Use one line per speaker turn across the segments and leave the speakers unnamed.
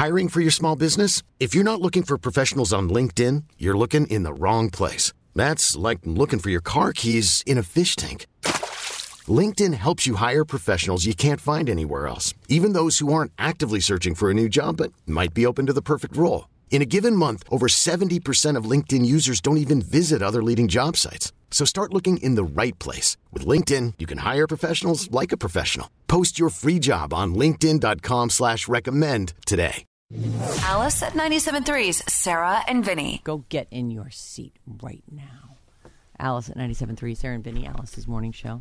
Hiring for your small business? If you're not looking for professionals on LinkedIn, you're looking in the wrong place. That's like looking for your car keys in a fish tank. LinkedIn helps you hire professionals you can't find anywhere else, even those who aren't actively searching for a new job but might be open to the perfect role. In a given month, over 70% of LinkedIn users don't even visit other leading job sites. So start looking in the right place. With LinkedIn, you can hire professionals like a professional. Post your free job on linkedin.com/recommend today.
Alice at 97.3's Sarah and Vinny.
Go get in your seat right now. Alice at 97.3, Sarah and Vinny, Alice's morning show.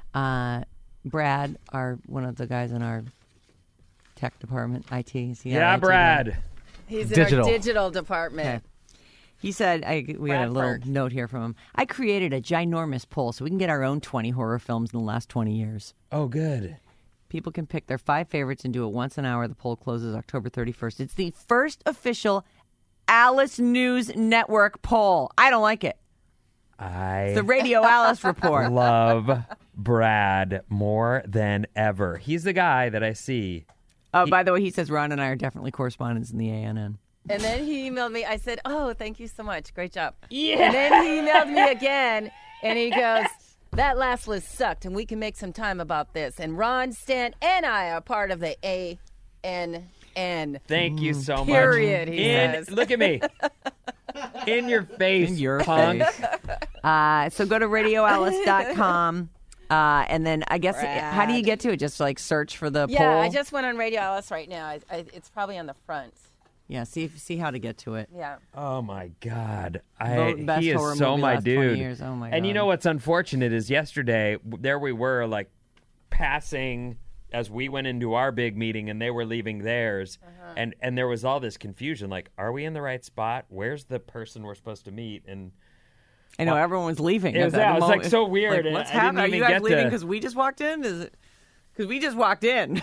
Brad, one of the guys in our tech department, IT.
Yeah, Brad.
He's in our digital department.
Okay. He said, we got a little note here from him. I created a ginormous poll so we can get our own 20 horror films in the last 20 years.
Oh, good.
People can pick their 5 favorites and do it once an hour. The poll closes October 31st. It's the first official Alice News Network poll. I don't like it. It's the Radio Alice report.
Love Brad more than ever. He's the guy that I see.
Oh, by the way, he says Ron and I are definitely correspondents in the ANN.
And then he emailed me. I said, oh, thank you so much. Great job.
Yeah.
And then he emailed me again, and he goes, that last list sucked, and we can make some time about this. And Ron, Stan, and I are part of the ANN.
Thank you so much.
Period, he says.
Look at me. In your face,
In your
punk.
face. So go to radioalice.com. And then I guess,
Brad.
how do you get to it? Just like search for the poll?
Yeah, I just went on Radio Alice right now. It's probably on the front.
Yeah, see how to get to it.
Yeah.
Oh, my God.
Vote best
He is
horror
so
movie
my
last 20
dude.
years. Oh, my
And you
God.
know what's unfortunate is yesterday, there we were, like, passing as we went into our big meeting and they were leaving theirs. And there was all this confusion. Like, are we in the right spot? Where's the person we're supposed to meet? And
I know everyone was leaving.
It was,
at the
like
moment.
so weird.
Like, what's
I didn't
happening? Are
even
you guys
get
leaving
to-
because we just walked in? Is it because we just walked in?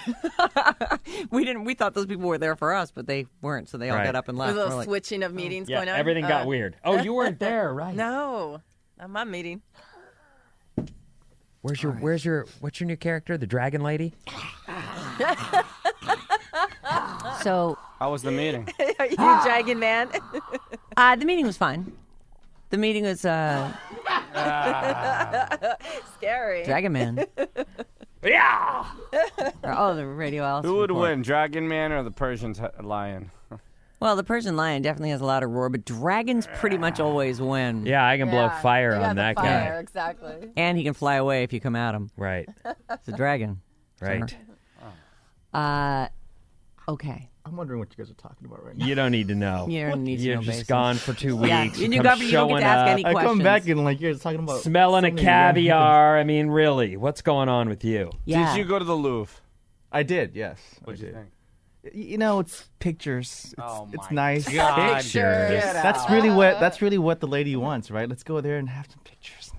We didn't. We thought those people were there for us, but they weren't. So they all
Right.
got up and
There's
left.
a little
We're like,
switching of meetings
Yeah,
going on.
everything got weird. Oh, you weren't there, right?
No, I'm on meeting.
What's your new character? The Dragon Lady?
so
How was the meeting?
Are you Dragon Man?
the meeting was fine. The meeting was
Scary.
Dragon Man.
Yeah!
The Radio Alice.
Who would
report.
win, Dragon Man or the Persian lion?
Well, the Persian lion definitely has a louder roar, but dragons pretty much always win.
Yeah, I can blow
Yeah,
fire
you got
on
the
that
fire,
guy.
Exactly.
And he can fly away if you come at him.
Right,
It's a dragon.
right.
Okay.
I'm wondering what you guys are talking about right now.
You don't need to know.
You don't need to
You're
know
just
basis.
gone for 2 weeks.
Yeah,
You
and you
come
don't get to
showing
ask
up,
any
I
questions.
come back and like you're talking about
smelling a
so many random-
caviar. I mean, really, what's going on with you?
Yeah.
Did you go to the Louvre?
I did, yes.
What did
I
you
did.
think?
You know, it's pictures.
It's
Nice.
God.
Pictures.
Get
That's
out.
really what the lady wants, right? Let's go there and have some pictures.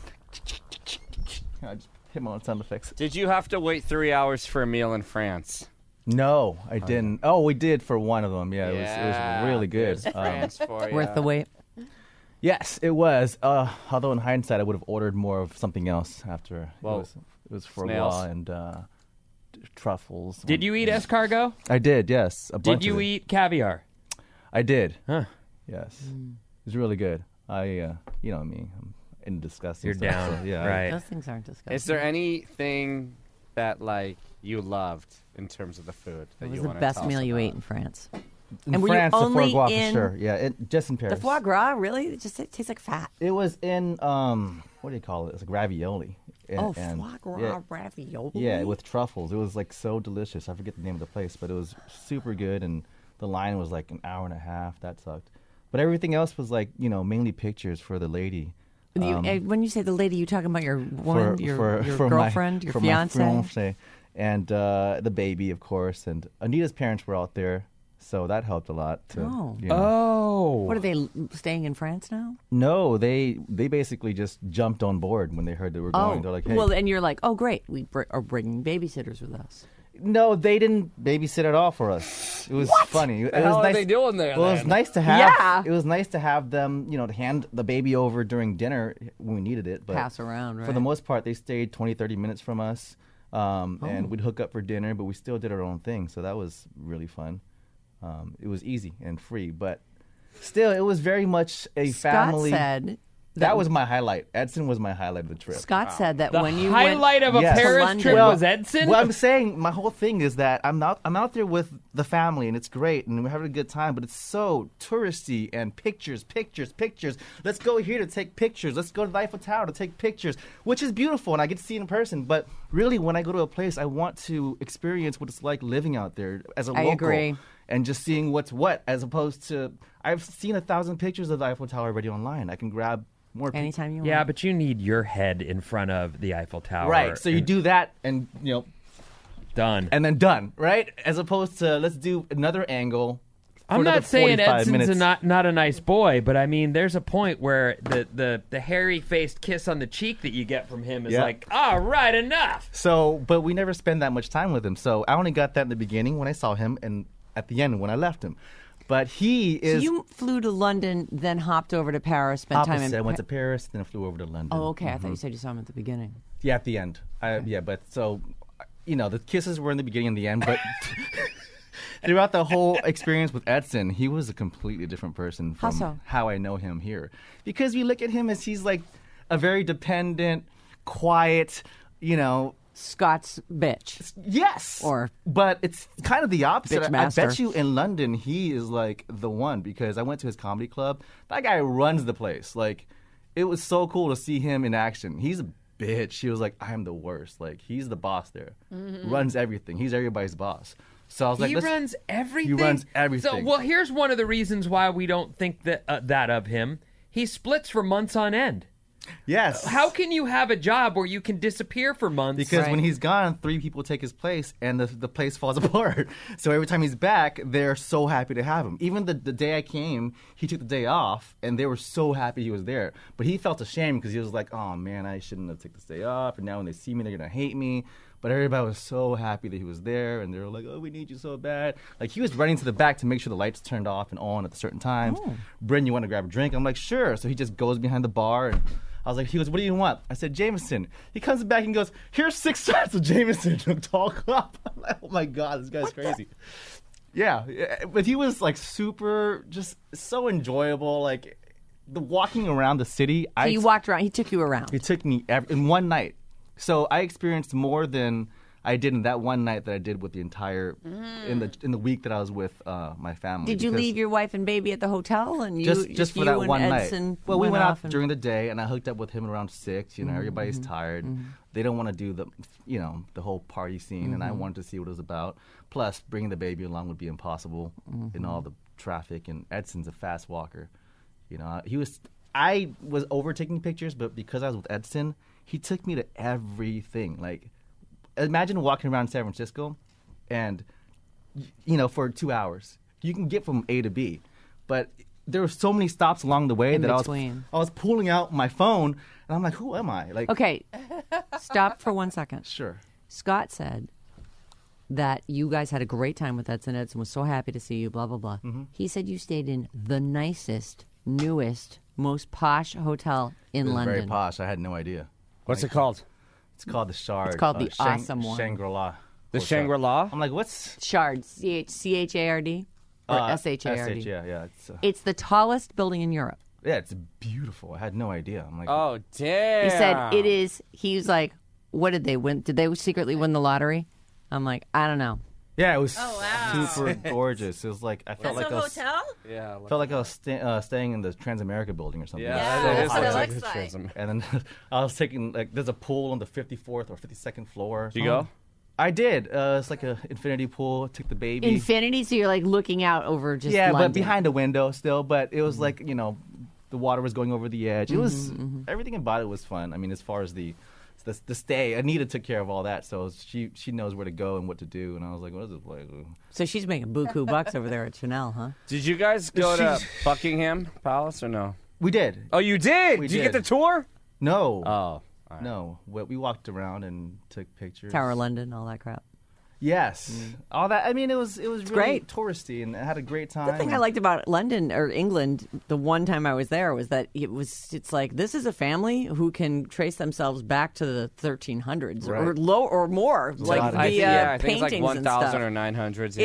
I just hit my own sound effects.
Did you have to wait 3 hours for a meal in France?
No, I didn't. Oh, we did for one of them. Yeah, it was really good.
There's France for you.
Worth the wait.
Yes, it was. Although in hindsight, I would have ordered more of something else after.
Well,
it was for
snails.
a while and truffles.
Did you eat escargot?
I did. Yes. A bunch
Did you
of it.
eat caviar?
I did.
Huh.
Yes. It was really good. You know me. I'm in disgusting
You're
stuff,
down,
so, yeah.
right?
Those things aren't disgusting.
Is there anything that like you loved in terms of the food that
What was
you
the
want to
best
tell
meal
us
you
about?
ate in France?
In
And were you
France, the
only
foie gras
in-
for sure. Yeah, just in Paris.
The foie gras, really? It tastes like fat.
It was in what do you call it? It's like ravioli. And,
Foie gras
yeah,
ravioli.
yeah, with truffles. It was like so delicious. I forget the name of the place, but it was super good. And the line was like an hour and a half. That sucked. But everything else was like mainly pictures for the lady.
When you say the lady, you talking about your woman, your
for
girlfriend, your
for
fiance?
my fiancé, and the baby, of course. And Anita's parents were out there, so that helped a lot. To,
Oh.
you know.
Oh.
What are they staying in France now?
No, they basically just jumped on board when they heard they were going. They're like, hey.
well, and you're like, oh, great, we are bringing babysitters with us.
No, they didn't babysit at all for us. It was funny. It
The hell are they doing there?
Well, it was
then?
nice to have.
Yeah.
It was nice to have them, to hand the baby over during dinner when we needed it. But
Pass around, right?
for the most part, they stayed 20, 30 minutes from us, and we'd hook up for dinner. But we still did our own thing, so that was really fun. It was easy and free, but still, it was very much a
Scott
family.
said
that was my highlight. Edson was my highlight of the trip.
Scott said that
The
when you
highlight
went
of a
Yes.
Paris
London-
trip
Well,
was Edson.
Well, I'm saying my whole thing is that I'm out there with the family and it's great and we're having a good time, but it's so touristy and pictures. Let's go here to take pictures. Let's go to the Eiffel Tower to take pictures, which is beautiful and I get to see it in person. But really, when I go to a place, I want to experience what it's like living out there as a
I
local.
agree.
And just seeing what's what, as opposed to I've seen 1,000 pictures of the Eiffel Tower already online. I can grab more.
anytime you want.
Yeah, but you need your head in front of the Eiffel Tower.
Right. So you do that, and
done.
and then done, right? As opposed to let's do another angle.
I'm
another
not saying
45
Edson's
minutes.
not a nice boy, but I mean, there's a point where the hairy-faced kiss on the cheek that you get from him is
Yeah.
like, all right, enough.
So, but we never spend that much time with him. So I only got that in the beginning when I saw him, and at the end when I left him. But he
So
is.
you flew to London, then hopped over to Paris, spent time in
opposite. I went to Paris, then I flew over to London.
Oh, okay. I thought you said you saw him at the beginning.
Yeah, at the end. Yeah, but so, the kisses were in the beginning and the end, but throughout the whole experience with Edson, he was a completely different person
How
from
so?
how I know him here. Because we look at him as he's like a very dependent, quiet,
Scott's bitch.
yes. But it's kind of the opposite.
Bitch
I
master.
bet you in London, he is like the one because I went to his comedy club. That guy runs the place. Like, it was so cool to see him in action. He's a bitch. He was like, I am the worst. Like, he's the boss there. Runs everything. He's everybody's boss. So I was like,
He
let's-
runs everything.
He runs everything.
So, well, here's one of the reasons why we don't think that of him. He splits for months on end.
Yes.
How can you have a job where you can disappear for months?
Because when he's gone, 3 people take his place, and the place falls apart. So every time he's back, they're so happy to have him. Even the day I came, he took the day off, and they were so happy he was there. But he felt ashamed because he was like, oh, man, I shouldn't have taken this day off, and now when they see me, they're going to hate me. But everybody was so happy that he was there, and they were like, oh, we need you so bad. Like, he was running to the back to make sure the lights turned off and on at certain times. Bryn, you want to grab a drink? I'm like, sure. So he just goes behind the bar, and I was like, he goes, what do you want? I said, Jameson. He comes back and goes, here's 6 shots of Jameson. Talk up. I'm like, oh my God, this guy's crazy. Yeah, but he was like super, just so enjoyable. Like the walking around the city.
So you walked around. He took you around.
He took me in one night. So I experienced more than I did in that one night that I did with the entire in the week that I was with my family.
Did you
because
leave your wife and baby at the hotel? And you
just for
you
that
and
one
Edson
night? Well, we went
off
out during the day, and I hooked up with him around 6. Everybody's tired. They don't want to do the whole party scene, and I wanted to see what it was about. Plus, bringing the baby along would be impossible in all the traffic. And Edson's a fast walker. I was overtaking pictures, but because I was with Edson, he took me to everything. Like, imagine walking around San Francisco and, for 2 hours. You can get from A to B. But there were so many stops along the way
In
that
between.
I was pulling out my phone, and I'm like, who am I? Like,
Okay, stop for 1 second.
Sure.
Scott said that you guys had a great time with Edson. Edson was so happy to see you, blah, blah, blah. He said you stayed in the nicest, newest, most posh hotel in
It was
London.
very posh. I had no idea.
What's it called?
It's called the Shard.
It's called the awesome one.
Shangri-La.
The
Hotel.
Shangri-La?
I'm like, what's...
Shard, C-H-A-R-D or S-H-A-R-D?
yeah.
It's the tallest building in Europe.
Yeah, it's beautiful. I had no idea. I'm like,
Oh, damn.
He said it is. He was like, what did they win? Did they secretly win the lottery? I'm like, I don't know.
yeah, it was
Oh, wow.
super gorgeous. It was like I felt
That's
like
a
I was
hotel?
Yeah.
felt like I was staying in the Transamerica building or something.
Yeah,
Yeah,
that
that's
is
what it
like
looks
a
like.
transam-
And then I was taking there's a pool on the 54th or 52nd floor.
Did you go?
I did. It's like a infinity pool. Took the baby.
Infinity, so you're like looking out over just
yeah,
London.
but behind a window still. But it was like the water was going over the edge. It was everything about it was fun. I mean, as far as the stay, Anita took care of all that, so she knows where to go and what to do. And I was like, what is this place?
So she's making buku bucks over there at Chanel, huh?
Did you guys go to Buckingham Palace or no?
We did.
Oh, you did?
We
Did you get the
did.
tour?
No.
Oh. all right.
No. We walked around and took pictures.
Tower of London, all that crap.
Yes. All that. I mean, it was really
great.
touristy, and I had a great time.
The thing I liked about London or England, the one time I was there, was that it's like this is a family who can trace themselves back to the 1300s or
Right.
or more, like
lot of
the
it.
I think it's like
paintings and
1,000
stuff.
or 900s. Yeah.
It's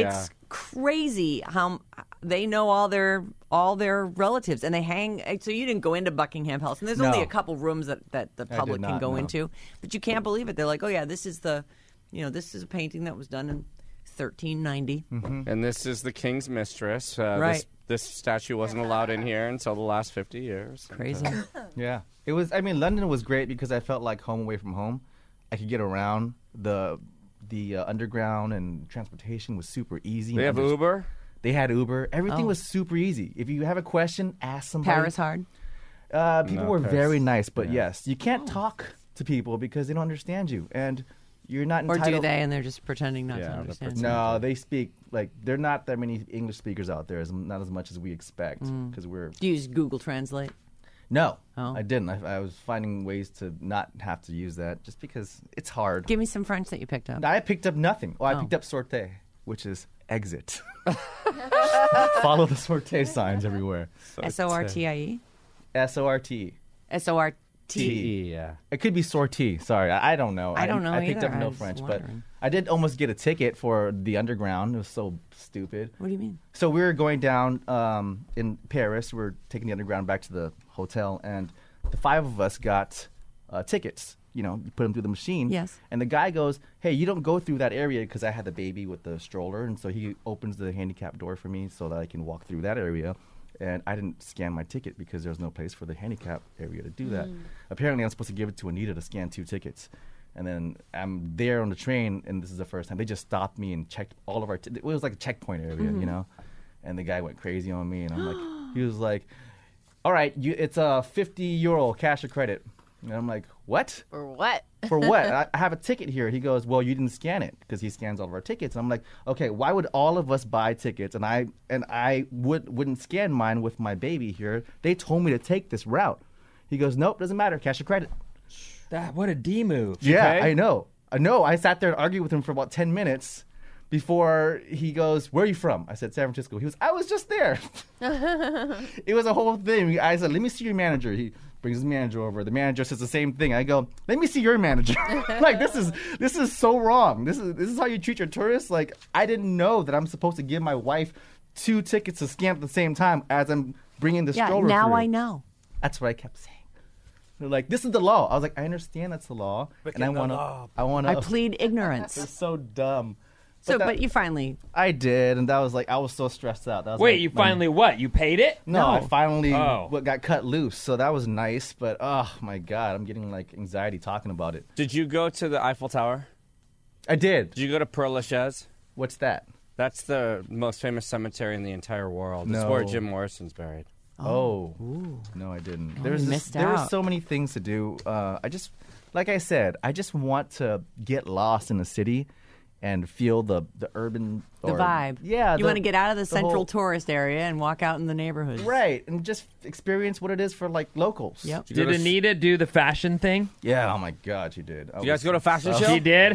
crazy how they know all their relatives, and they hang. So you didn't go into Buckingham Palace, and there's only
No.
a couple rooms that the public can
not,
go
no.
into, but you can't believe it. They're like, oh yeah, this is a painting that was done in 1390.
And this is the king's mistress.
Right.
This statue wasn't allowed in here until the last 50 years.
Crazy.
Yeah, it was. I mean, London was great because I felt like home away from home. I could get around. The underground and transportation was super easy.
They have Uber?
They had Uber. Everything
Oh.
was super easy. If you have a question, ask somebody.
Paris hard.
People
No,
were
Paris-
very nice, but
yeah.
yes, you can't talk to people because they don't understand you, and you're not
Or
entitled.
do they? And they're just pretending not
Yeah,
to
they're
understand.
pretending.
No, they speak like there are not that many English speakers out there. Not as much as we expect because we're
Do you use Google Translate?
no.
Oh.
I didn't. I was finding ways to not have to use that just because it's hard.
Give me some French that you picked up.
I picked up nothing. Oh, I
Oh.
picked up sortie, which is exit. Follow the sortie signs everywhere.
SORTIE?
SORT.
SORT.
Yeah.
It could be sortie. Sorry, I don't know.
I don't know
I picked
either.
up
I
no
was
French,
wondering.
but I did almost get a ticket for the underground. It was so stupid.
What do you mean?
So we were going down in Paris. We were taking the underground back to the hotel, and the 5 of us got tickets. You know, you put them through the machine.
Yes.
And the guy goes, "Hey, you don't go through that area," because I had the baby with the stroller, and so he opens the handicap door for me so that I can walk through that area. And I didn't scan my ticket because there was no place for the handicap area to do that. Apparently, I'm supposed to give it to Anita to scan 2 tickets. And then I'm there on the train, and this is the first time. They just stopped me and checked all of our it was like a checkpoint area, you know? And the guy went crazy on me, and I'm like, he was like, all right, it's a €50 cash or credit. And I'm like, what?
For what?
For what? I have a ticket here. He goes, well, you didn't scan it because he scans all of our tickets. And I'm like, okay, why would all of us buy tickets and I wouldn't scan mine with my baby here? They told me to take this route. He goes, nope, doesn't matter. Cash or credit.
What a D move.
Yeah,
pay?
I know. I sat there and argued with him for about 10 minutes before he goes, where are you from? I said, San Francisco. He was, I was just there. It was a whole thing. I said, let me see your manager. He brings his manager over. The manager says the same thing. I go, let me see your manager. Like, this is so wrong. This is how you treat your tourists. Like, I didn't know that I'm supposed to give my wife 2 tickets to scan at the same time as I'm bringing the
Yeah,
stroller
now
through.
I know.
That's what I kept saying. They're like, this is the law. I was like, I understand that's the law, and I want to.
I plead ignorance.
It's so dumb.
So,
that-
but you finally.
I did, and that was like I was so stressed out. That was
Wait,
like
you
my-
finally what? You paid it?
No, I
No.
finally
Oh.
got cut loose, so that was nice. But oh my god, I'm getting like anxiety talking about it.
Did you go to the Eiffel Tower?
I did.
Did you go to Père Lachaise?
What's that?
That's the most famous cemetery in the entire world. It's
No.
where Jim Morrison's buried.
Oh, no, I didn't.
you missed
there were
out.
so many things to do. I just, like I said, I just want to get lost in the city and feel the urban
The
or-
vibe.
Yeah,
You want to get out of the central
whole-
tourist area and walk out in the neighborhoods.
right, and just experience what it is for like locals.
Yep.
Did you
Did
go to
Anita do the fashion thing?
Yeah. Oh my God, she did.
You guys go to a fashion show?
She did?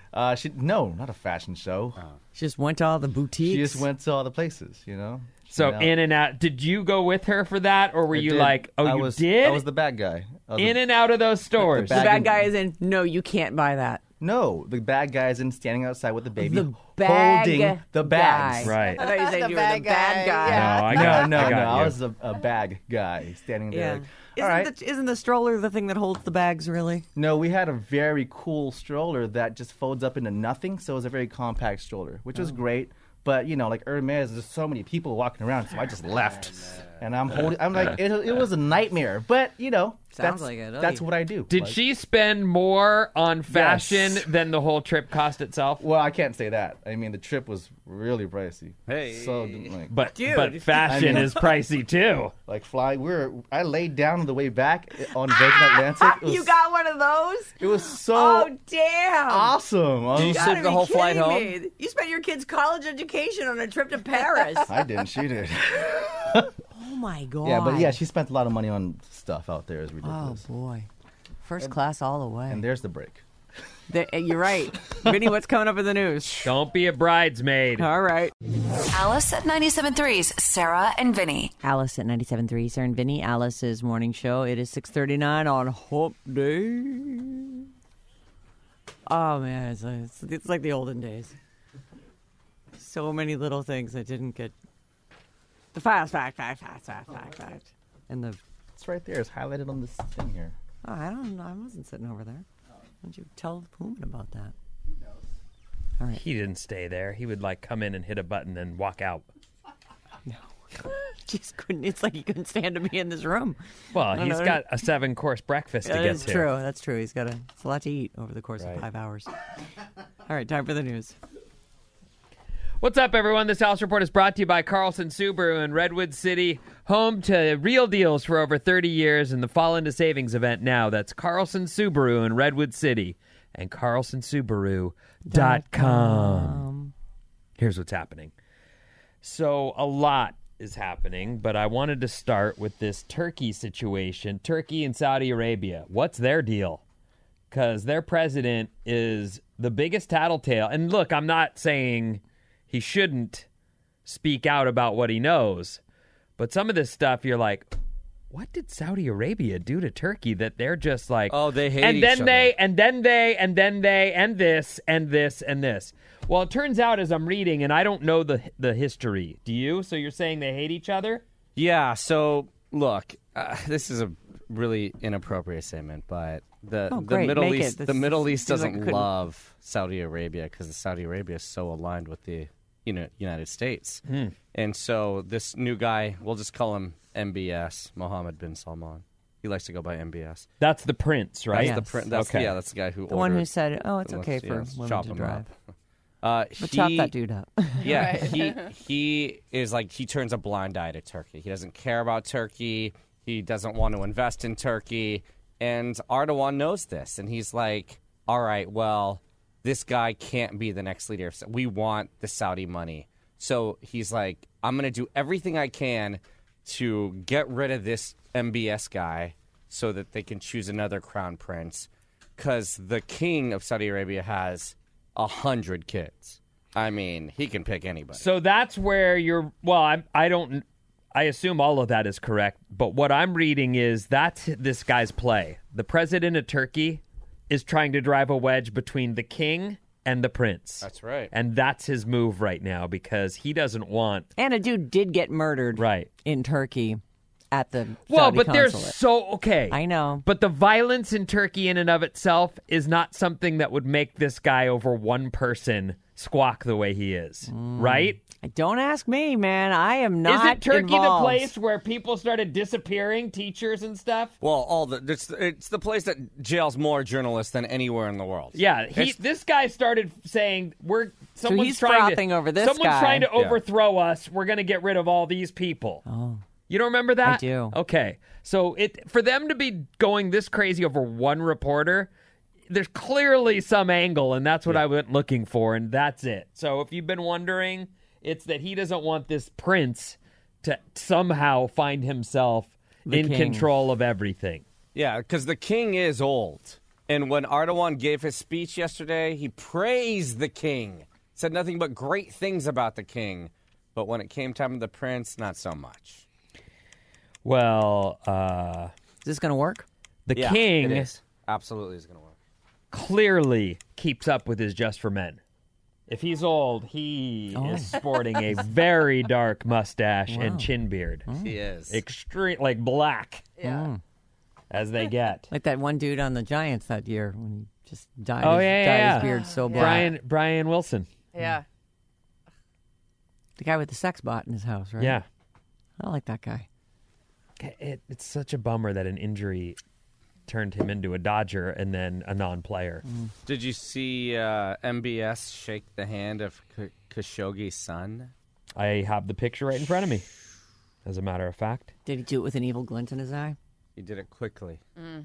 No, not a fashion show.
She just went to all the boutiques.
She just went to all the places, you know. She
So
went out.
in and out. Did you go with her for that, or were
I
you
did.
like, oh,
I
you
was,
did?
I was the bad guy. I was
in
the-
and out of those stores.
The
bag-
bad guy is in. No, you can't buy that.
No, the bad guy is in standing outside with the baby,
The bag
holding the bags.
guy.
Right.
I thought you said
The
you were the
bad
bad
guy,
guy.
yeah.
No, I
No,
got,
no,
I
no.
got
I
you.
was a bag guy standing there.
Yeah.
Like, all right.
Isn't the stroller the thing that holds the bags, really?
No, we had a very cool stroller that just folds up into nothing, so it was a very compact stroller, which
Oh.
was great. But you know, like Hermes, there's so many people walking around, so I just left, and I'm holding. I'm like, it was a nightmare, but you know,
Sounds
that's,
like it.
That's what I do.
Did
Like,
she spend more on fashion
Yes.
than the whole trip cost itself?
Well, I can't say that. I mean, the trip was really pricey.
Hey.
So like,
But
Dude.
but fashion
I mean-
is pricey too.
like flying. I laid down on the way back on Virgin Atlantic. It was,
You got one of those?
It was so
Oh, damn.
awesome. I
Did you
was-
You gotta
sleep the
be
whole flight
kidding
home?
me. You spent your kid's college education on a trip to Paris.
I didn't. She did.
Oh, my God.
Yeah, but yeah, she spent a lot of money on stuff out there. It's
Oh,
ridiculous.
boy. First class all the way.
And there's the break.
You're right. Vinny, what's coming up in the news?
Don't be a bridesmaid.
All right.
Alice at 97.3's Sarah and Vinny.
Alice at 97.3, Sarah and Vinny, Alice's morning show. It is 6:39 on Hump Day. Oh, man, it's like the olden days. so many little things I didn't get. The fast fact. And the
It's right there. It's highlighted on this thing here.
oh, I don't know. I wasn't sitting over there. Why don't you tell Pullman about that? All right.
He didn't stay there. He would like come in and hit a button and walk out.
Just couldn't. It's like he couldn't stand to be in this room.
Well, he's got a 7-course breakfast to get
That's
to.
true. That's true. It's a lot to eat over the course of 5 hours. All right, time for the news.
What's up, everyone? This House Report is brought to you by Carlson Subaru in Redwood City, home to real deals for over 30 years and the Fall Into Savings event now. That's Carlson Subaru in Redwood City and carlsonsubaru.com. Here's what's happening. So a lot is happening, but I wanted to start with this Turkey situation. Turkey and Saudi Arabia. What's their deal? Because their president is the biggest tattletale. And look, I'm not saying he shouldn't speak out about what he knows, but some of this stuff you're like, what did Saudi Arabia do to Turkey that they're just like,
oh, they hate
and
each
then
other.
they, and then they, and then they, and this, and this, and this. Well, it turns out as I'm reading, and I don't know the history. Do you? So you're saying they hate each other?
Yeah, so look, this is a really inappropriate statement, but the
great.
Middle
Make
East
it.
the Middle East
Seems like
doesn't
it couldn't-
love Saudi Arabia because the Saudi Arabia is so aligned with the United States. And so this new guy, we'll just call him MBS, Mohammed bin Salman. He likes to go by MBS.
That's the prince, right?
Yes.
That's
Okay.
that's the guy who
The one who
ordered-
said, "Oh, it's okay
let's-
for
let's
women
chop
to
him
drive."
up.
But chop that dude up.
Yeah, he is like, he turns a blind eye to Turkey. He doesn't care about Turkey. He doesn't want to invest in Turkey. And Erdogan knows this. And he's like, all right, well, this guy can't be the next leader. We want the Saudi money. So he's like, I'm going to do everything I can to get rid of this MBS guy so that they can choose another crown prince. Because the king of Saudi Arabia has 100 kids. I mean, he can pick anybody.
So that's where you're. Well, I assume all of that is correct. But what I'm reading is that's this guy's play. The president of Turkey is trying to drive a wedge between the king and the prince.
That's right.
And that's his move right now because he doesn't want.
And a dude did get murdered in Turkey at the
Well,
Saudi
but
consulate.
there's so okay.
I know.
But the violence in Turkey in and of itself is not something that would make this guy over one person squawk the way he is, right?
Don't ask me, man. I am not
Isn't Turkey
involved.
the place where people started disappearing, teachers and stuff?
Well, it's the place that jails more journalists than anywhere in the world.
Yeah, this guy started saying someone's
he's
trying
frothing over this
someone's
guy.
trying to overthrow us. We're going to get rid of all these people.
Oh.
You don't remember that?
I do.
Okay. So for them to be going this crazy over one reporter, there's clearly some angle, and that's what I went looking for, and that's it. So if you've been wondering, it's that he doesn't want this prince to somehow find himself in
king.
control of everything.
Yeah, because the king is old. And when Erdogan gave his speech yesterday, he praised the king, said nothing but great things about the king. But when it came time to the prince, not so much.
Well,
Is this going to work?
the
Yeah,
king
it is. Absolutely is going to work.
clearly keeps up with his Just for Men. If he's old, he is sporting a very dark mustache and chin beard.
He is.
Extreme, like black
Yeah.
as they get.
Like that one dude on the Giants that year when he just dyed,
Oh,
his,
yeah,
dyed
yeah.
his beard so black.
Brian Wilson.
Yeah.
The guy with the sex bot in his house, right?
Yeah.
I like that guy.
It's such a bummer that an injury turned him into a Dodger and then a non-player.
Did you see MBS shake the hand of Khashoggi's son?
I have the picture right in front of me, as a matter of fact.
Did he do it with an evil glint in his eye?
He did it quickly.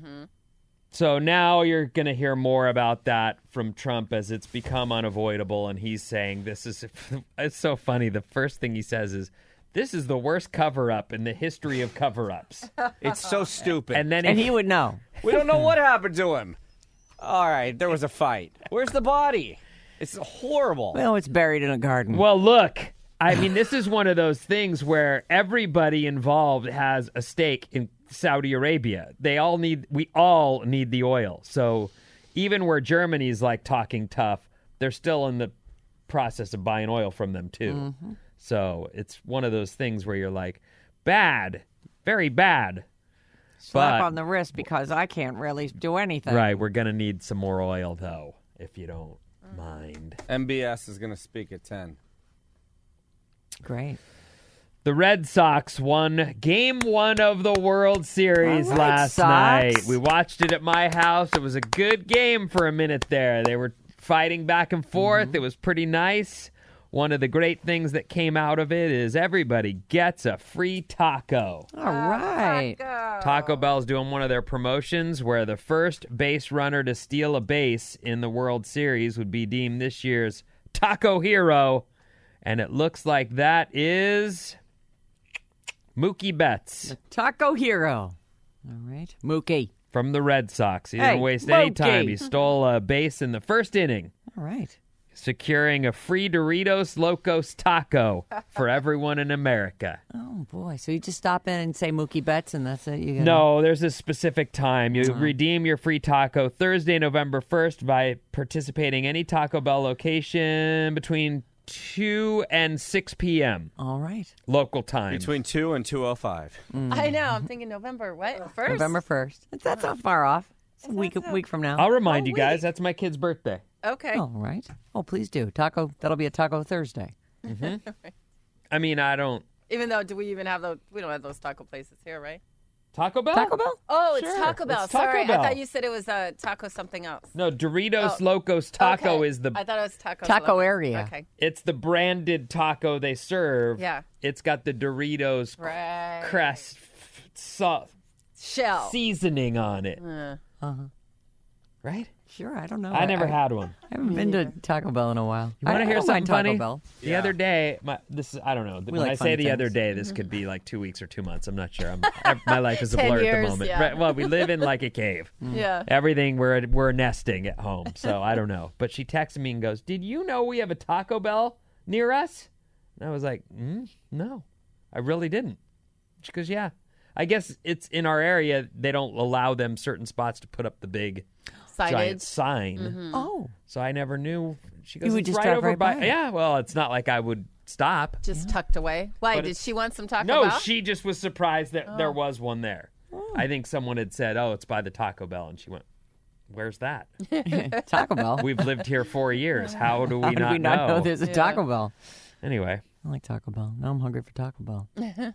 So now you're going to hear more about that from Trump as it's become unavoidable, and he's saying this is – it's so funny. The first thing he says is, this is the worst cover-up in the history of cover-ups.
It's so stupid.
And then
And he would know.
we don't know what happened to him. All right, there was a fight. Where's the body? It's horrible.
Well, it's buried in a garden.
Well, look, I mean, this is one of those things where everybody involved has a stake in Saudi Arabia. We all need the oil. So even where Germany's like talking tough, they're still in the process of buying oil from them too. So it's one of those things where you're like, bad, very bad.
Slap
But-
on the wrist because I can't really do anything.
Right, we're going to need some more oil, though, if you don't mind.
MBS is going to speak at 10.
Great.
The Red Sox won Game 1 of the World Series
All right,
last
Sox.
night. We watched it at my house. It was a good game for a minute there. They were fighting back and forth. It was pretty nice. One of the great things that came out of it is everybody gets a free taco.
All right.
Taco Bell's doing one of their promotions where the first base runner to steal a base in the World Series would be deemed this year's Taco Hero. And it looks like that is Mookie Betts
Taco Hero. All right. Mookie.
from the Red Sox. He
Hey,
didn't waste any
Mookie.
time. He stole a base in the first inning,
All right.
securing a free Doritos Locos taco for everyone in America.
Oh, boy. So you just stop in and say Mookie Betts and that's it? You gotta-
No, there's a specific time. You redeem your free taco Thursday, November 1st by participating any Taco Bell location between 2 and 6 p.m.
All right.
local time.
Between 2 and 2:05.
I know. I'm thinking November. What? First?
November 1st. That's not far off. It's a week from now.
I'll remind you
week.
guys, that's my kid's birthday.
Okay.
All right. Oh, please do. Taco. That'll be a Taco Thursday.
I mean, I don't...
Even though, do we even have those? We don't have those taco places here, right?
Taco Bell?
Taco Bell?
Oh,
Sure,
it's Taco Bell.
it's Taco
Sorry,
Bell.
I thought you said it was taco something else.
No, Doritos
Oh,
Locos Taco
Okay.
is the...
I thought it was taco.
Taco
Loco.
area.
Okay.
It's the branded taco they serve.
Yeah.
It's got the Doritos
Right.
crest
Shell.
seasoning on it.
Uh-huh.
Right?
Sure. I don't know.
I never had one.
I haven't been to Taco Bell in a while.
You want
I
to hear
don't
something
mind Taco
funny?
Bell.
The other day, I don't know. When
like
I
funny
say the other
things.
day, this could be like 2 weeks or 2 months. I'm not sure. My life is a
10
blur at
years,
the moment.
yeah.
Right, well, we live in like a cave.
Yeah.
Everything we're nesting at home, so I don't know. But she texted me and goes, "Did you know we have a Taco Bell near us?" And I was like, "No, I really didn't." She goes, "Yeah, I guess it's in our area. They don't allow them certain spots to put up the big giant
Signage.
sign."
Oh.
So I never knew. She goes,
would
"It's
just
right
drive
over
right by it."
Yeah, well, it's not like I would stop.
Just tucked away. Why?
But
Did she want some Taco
No,
Bell?
she just was surprised that there was one there. I think someone had said, "Oh, it's by the Taco Bell," and she went, "Where's that?
Taco Bell.
We've lived here 4 years. How do we
How did
not
we not know there's a Taco Bell?
Anyway,
I like Taco Bell. Now I'm hungry for Taco Bell.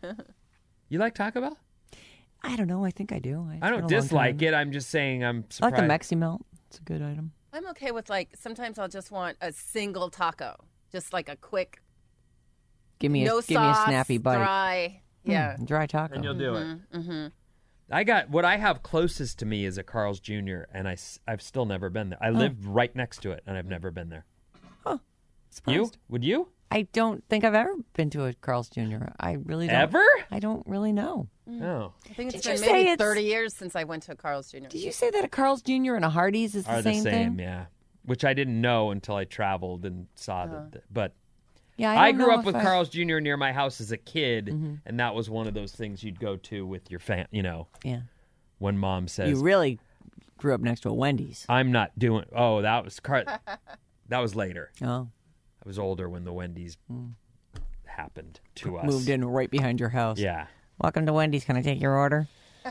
you like Taco Bell?
I don't know. I think I do.
I don't dislike it. I'm just saying I'm
I like
surprised.
the Mexi Melt. It's a good item.
I'm okay with sometimes I'll just want a single taco. Just like a quick,
Give me
no
a
sauce,
snappy bite.
dry. Yeah.
Dry taco.
And you'll do it. I got what I have closest to me is a Carl's Jr. and I've still never been there. I live right next to it and I've never been there. You?
Surprised.
Would you?
I don't think I've ever been to a Carl's Jr. I really don't.
Ever?
I don't really know.
No.
I think it's
Did you
been
say
maybe
it's-
30 years since I went to a Carl's Jr.
Did you say that a Carl's Jr. and a Hardee's is
Are
the same thing?
yeah. Which I didn't know until I traveled and saw that. But
Yeah,
I
don't
grew
know
up
if
with
I-
Carl's Jr. near my house as a kid, and that was one of those things you'd go to with your
Yeah.
when mom says,
You really grew up next to a Wendy's.
I'm not doing, oh, that was that was later.
Oh.
I was older when the Wendy's happened to us.
Moved in right behind your house.
Yeah.
Welcome to Wendy's. Can I take your order?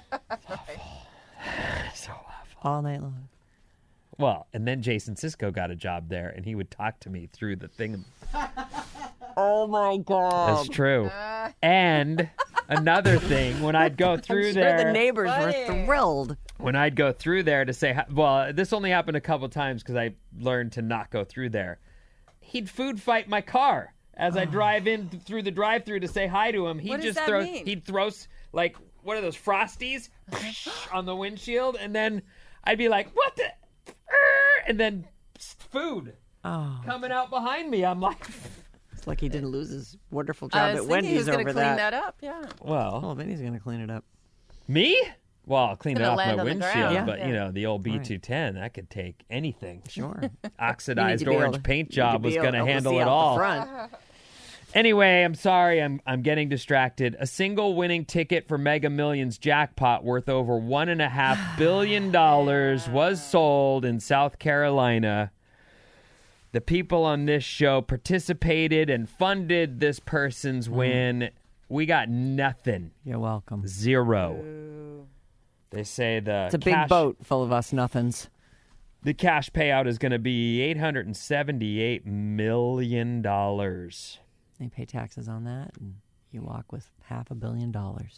So awful.
All night long.
Well, and then Jason Sisko got a job there, and he would talk to me through the thing.
Oh, my God.
That's true. And another thing, when I'd go through
I'm sure
there,
the neighbors were thrilled.
when I'd go through there to say, well, this only happened a couple times because I learned to not go through there. He'd food fight my car as I drive in through the drive-through to say hi to him. He'd
What does
just
that
throw,
mean?
he'd throw like what are those Frosties on the windshield, and then I'd be like, what the, and then food coming out behind me. I'm like,
It's like he didn't lose his wonderful
I
job
was
at
thinking
Wendy's
he was going
over
to clean that up. Yeah.
well,
Oh, then he's going to clean it up.
me? Well, I'll clean it
Gonna
off my
land on the
windshield,
ground.
but
Yeah.
you know, the old B210, that could take anything.
Sure.
Oxidized
You need to be
orange
able to-
paint
you need to
job
be
was
able
going to
to
handle
see
it
out the
all.
front.
Anyway, I'm sorry, I'm getting distracted. A single winning ticket for Mega Millions jackpot worth over $1.5 billion was sold in South Carolina. The people on this show participated and funded this person's win. We got nothing.
You're welcome.
Zero. They say
It's a big boat full of us nothings.
The cash payout is going to be $878 million.
They pay taxes on that, and you walk with $500 million.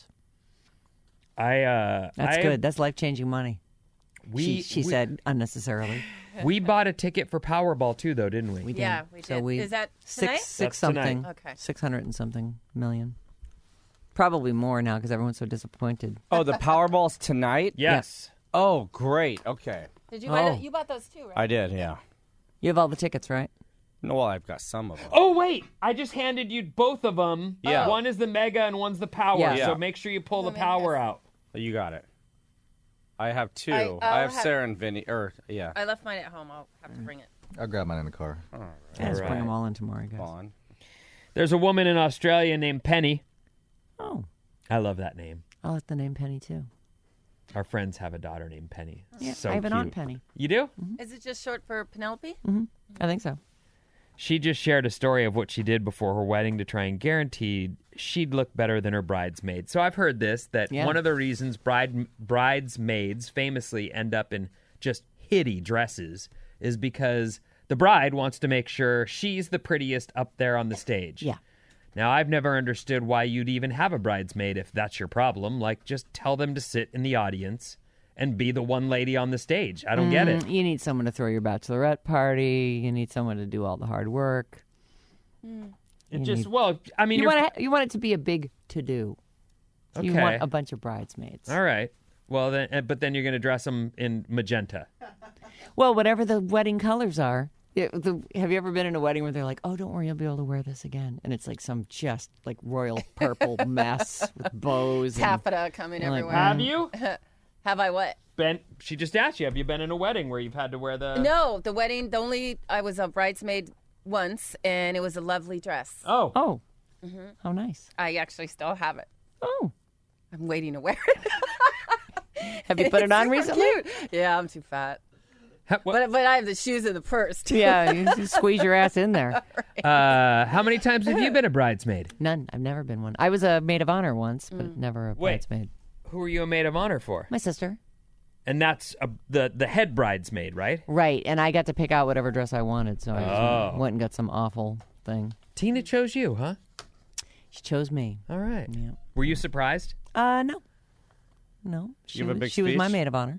That's good. That's life-changing money. She said unnecessarily.
We bought a ticket for Powerball too, though, didn't we?
We did.
Yeah, we did.
So
Is that tonight?
six
That's
something?
tonight.
Okay.
600 and something million. Probably more now because everyone's so disappointed.
Oh, the Powerball's tonight?
Yes.
Oh, great. Okay.
Did you buy
Oh.
it? You bought those too, right?
I did, yeah.
You have all the tickets, right?
No, well, I've got some of them.
Oh, wait. I just handed you both of them.
Yeah.
One is the Mega and one's the Power.
Yeah.
So make sure you pull the Power out.
You got it. I have two.
I'll
I have
have-
Sarah and Vinny. Yeah.
I left mine at home. I'll have to bring it.
I'll grab mine in the car.
Let's
right.
bring them all in tomorrow, guys.
Fun.
There's a woman in Australia named Penny.
Oh,
I love that name.
I like the name Penny, too.
Our friends have a daughter named Penny.
Yeah,
So
I have an
cute.
Aunt Penny.
You do?
Is it just short for Penelope?
I think so.
She just shared a story of what she did before her wedding to try and guarantee she'd look better than her bridesmaid. So I've heard this, that
Yeah.
one of the reasons bridesmaids famously end up in just hideous dresses is because the bride wants to make sure she's the prettiest up there on the stage.
Yeah.
Now, I've never understood why you'd even have a bridesmaid if that's your problem. Like, just tell them to sit in the audience and be the one lady on the stage. I don't get it.
You need someone to throw your bachelorette party. You need someone to do all the hard work.
It just, well, I mean,
You want it to be a big to-do. You
Okay.
want a bunch of bridesmaids.
all right. Well, then, but then you're going to dress them in magenta.
Well, whatever the wedding colors are. Have you ever been in a wedding where they're like, oh, don't worry, you'll be able to wear this again? And it's like some just like royal purple mess with bows. And,
Taffeta coming
You're like,
everywhere.
Have you?
Have I what?
She just asked you, have you been in a wedding where you've had to wear the...
No, the wedding, I was a bridesmaid once, and it was a lovely dress.
Oh.
Oh, how nice.
I actually still have it.
Oh,
I'm waiting to wear it.
have you put it on
Super
recently?
cute. Yeah, I'm too fat.
What-
But I have the shoes and the purse, too.
Yeah, you squeeze your ass in there.
How many times have you been a bridesmaid?
None. I've never been one. I was a maid of honor once, but never a
Wait.
bridesmaid.
Who are you a maid of honor for?
My sister.
And that's the head bridesmaid, right?
Right, and I got to pick out whatever dress I wanted, so I just
Oh.
went and got some awful thing.
Tina chose you, huh?
She chose me.
All right.
Yeah.
Were you surprised?
No. She
Give a
was,
big
she was my
speech?
maid of honor.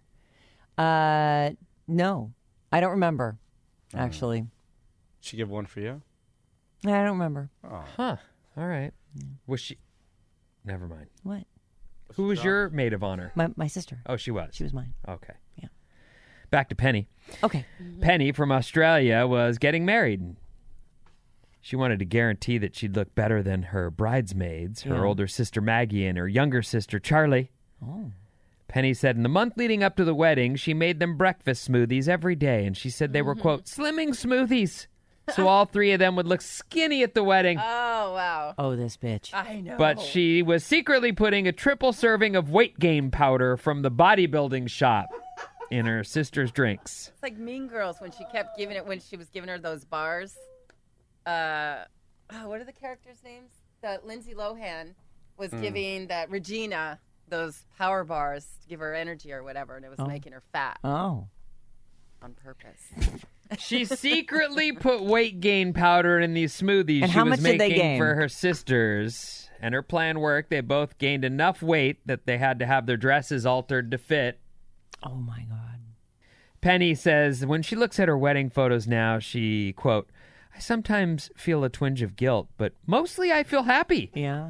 No. I don't remember, actually.
She give one for you?
I don't remember.
Huh. All right. Was she... Never mind.
What?
Who was your maid of honor?
My sister.
Oh, she was.
She was mine.
Okay.
Yeah.
Back to Penny.
Okay.
Penny from Australia was getting married. She wanted to guarantee that she'd look better than her bridesmaids, her
Yeah.
older sister Maggie and her younger sister Charlie.
Oh.
Penny said in the month leading up to the wedding, she made them breakfast smoothies every day, and she said they were, quote, slimming smoothies. So all three of them would look skinny at the wedding.
Oh, wow.
Oh, this bitch.
I know.
But she was secretly putting a triple serving of weight gain powder from the bodybuilding shop in her sister's drinks.
It's like Mean Girls when she kept giving it, when she was giving her those bars. What are the characters' names? That Lindsay Lohan was giving that Regina those power bars to give her energy or whatever, and it was making her fat
Oh.
on purpose.
She secretly put weight gain powder in these smoothies
And
she
how
was
much did they
making
gain?
for her sisters. And her plan worked. They both gained enough weight that they had to have their dresses altered to fit.
Oh, my God.
Penny says when she looks at her wedding photos now, she, quote, I sometimes feel a twinge of guilt, but mostly I feel happy
Yeah.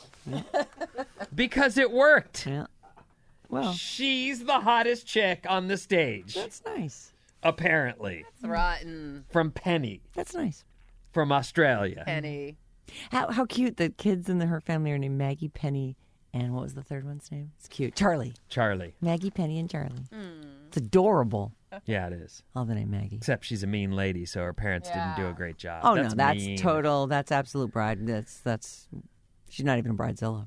because it worked.
Yeah. Well,
She's the hottest chick on the stage,
that's nice.
apparently,
It's rotten,
from Penny
That's nice.
from Australia.
Penny.
How cute. The kids in her family are named Maggie, Penny, and what was the third one's name? It's cute. Charlie.
Charlie.
Maggie, Penny, and Charlie. It's adorable.
Yeah, it is.
Love the name Maggie.
Except she's a mean lady, so her parents didn't do a great job.
Oh,
That's
no, that's
mean.
total. That's absolute bride. That's. She's not even a bridezilla.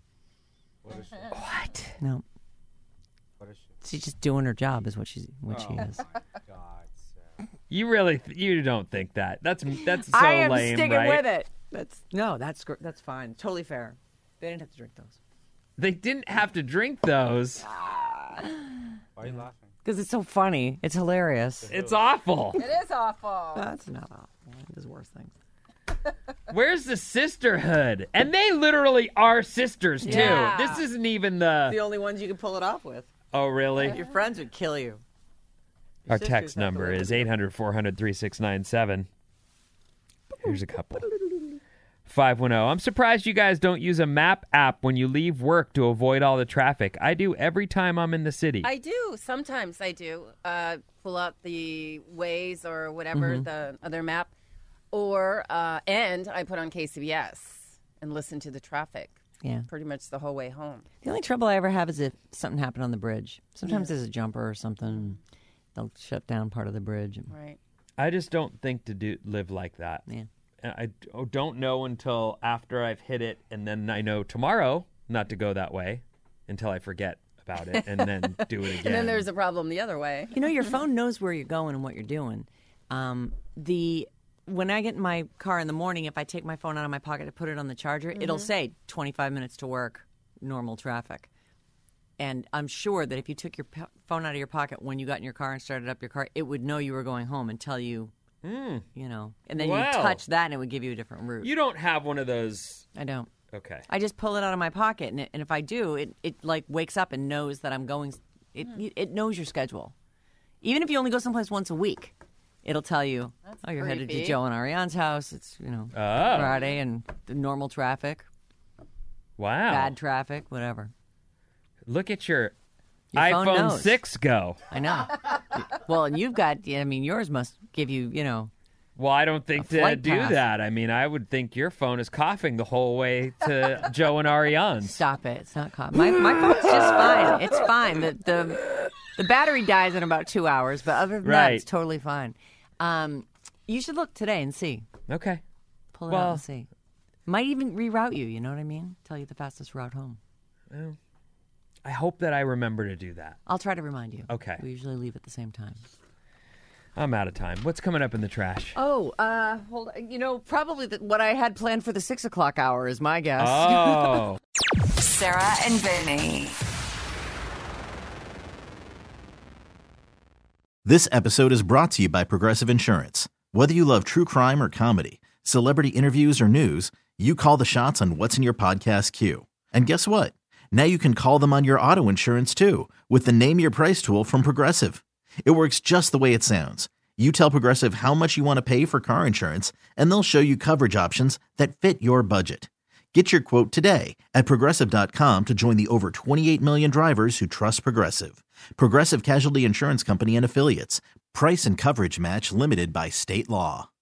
What?
No.
What is she?
She's just doing her job, is what she is.
God, Sarah.
You don't think that? That's so
I am
lame,
sticking
right?
with it. That's fine. Totally fair. They didn't have to drink those.
They didn't have to drink those.
Why are you laughing?
Because it's so funny. It's hilarious.
It's awful.
It is awful.
That's not awful. There's worse things.
Where's the sisterhood? And they literally are sisters too.
Yeah.
This isn't even the.
only ones you can pull it off with.
Oh, really?
Your friends would kill you.
Our text number is 800-400-3697. Here's a couple. 510. I'm surprised you guys don't use a map app when you leave work to avoid all the traffic. I do every time I'm in the city.
I do. Sometimes I do. Pull out the Waze or whatever, the other map. Or, and I put on KCBS and listen to the traffic.
Yeah.
Pretty much the whole way home.
The only trouble I ever have is if something happened on the bridge. Sometimes there's a jumper or something. They'll shut down part of the bridge.
Right.
I just don't think to live like that.
Yeah.
And I don't know until after I've hit it, and then I know tomorrow not to go that way until I forget about it and then do it again.
And then there's a problem the other way.
You know, your phone knows where you're going and what you're doing. When I get in my car in the morning, if I take my phone out of my pocket to put it on the charger, it'll say 25 minutes to work, normal traffic. And I'm sure that if you took your phone out of your pocket when you got in your car and started up your car, it would know you were going home and tell you, you know. And then you
Wow.
touch that and it would give you a different route.
You don't have one of those.
I don't.
Okay.
I just pull it out of my pocket, and if I do, it like wakes up and knows that I'm going. It knows your schedule. Even if you only go someplace once a week, it'll tell you, you're headed to
creepy.
Joe and Ariane's house. It's,
Oh.
Friday and the normal traffic,
Wow.
bad traffic, whatever.
Look at your
Your phone
iPhone
knows.
6 go.
I know. Well, and you've got, yours must give you,
Well, I don't think
A
to
flight
do
path.
that. I mean, I would think your phone is coughing the whole way to Joe and Ariane's.
stop it. It's not caught. My phone's just fine. It's fine. The battery dies in about 2 hours, but other than that,
Right.
it's totally fine. You should look today and see.
Okay.
Pull it
Well-
out and see. Might even reroute you, you know what I mean? Tell you the fastest route home.
I hope that I remember to do that.
I'll try to remind you.
Okay.
We usually leave at the same time.
I'm out of time. What's coming up in the trash?
Oh, hold on. Probably what I had planned for the 6 o'clock hour is my guess.
Oh.
Sarah and Vinny.
This episode is brought to you by Progressive Insurance. Whether you love true crime or comedy, celebrity interviews or news, you call the shots on what's in your podcast queue. And guess what? Now you can call them on your auto insurance too with the Name Your Price tool from Progressive. It works just the way it sounds. You tell Progressive how much you want to pay for car insurance, and they'll show you coverage options that fit your budget. Get your quote today at Progressive.com to join the over 28 million drivers who trust Progressive. Progressive Casualty Insurance Company and Affiliates. Price and coverage match limited by state law.